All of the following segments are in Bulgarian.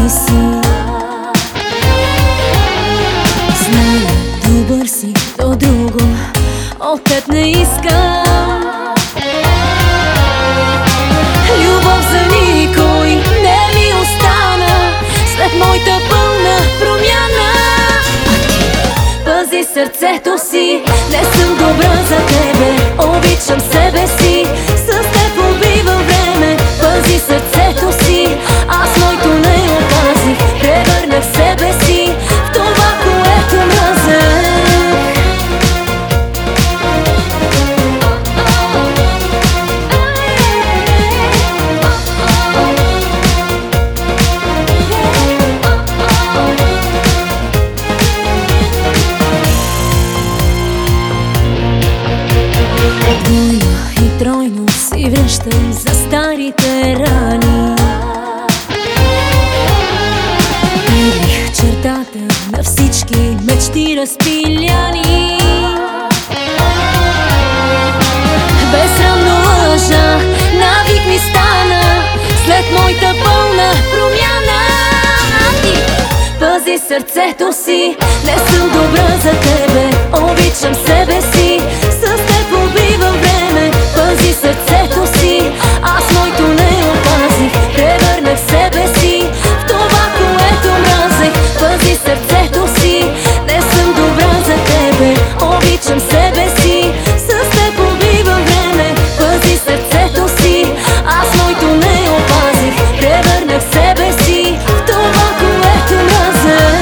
ли си? Зная, добър си, то друго от теб не искам. Любов за никой не ми остана след моята пълна промяна. А ти пази сърцето си, не съм добра за тебе, обичам себе си, с теб убивам време. Пази сърцето си, аз моето не опазих, превърнах себе си в това, което мразех. Двойно и тройно си връщам за старите рани. Прибих чертата на всички мечти разпиляни. Безсрамно лъжа, навик ми стана след моята пълна промяна. Ти пази сърцето си, не съм добра за тебе, обичам себе си, с теб убивам време. Пази сърцето си, аз моето не опазих, превърнах себе си в това, което мразех. Пази сърцето си, не съм добра за тебе, обичам себе си, с теб убивам време. Пази сърцето си, аз моето не опазих, превърнах себе си в това, което мразех.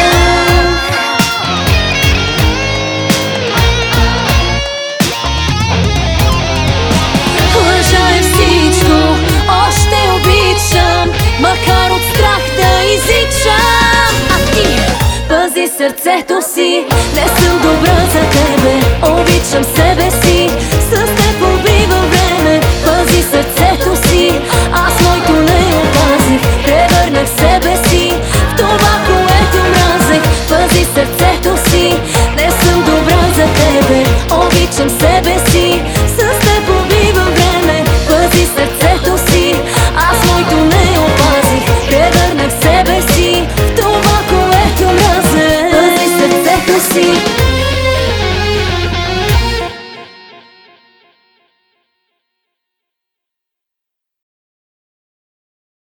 Лъжа е всичко, още обичам, макар от страх да изичам. А ти пази сърцето си, не съм добра за тебе, обичам себе си, с теб убивам време. Пази сърцето си, аз моето не опазих, превърнах себе си в това, което мразех. Пази сърцето си, не съм добра за тебе, обичам себе си, с теб убивам време. Пази сърцето си, аз моето не опазих, превърнах себе си в това, което мразех. Пази сърцето си.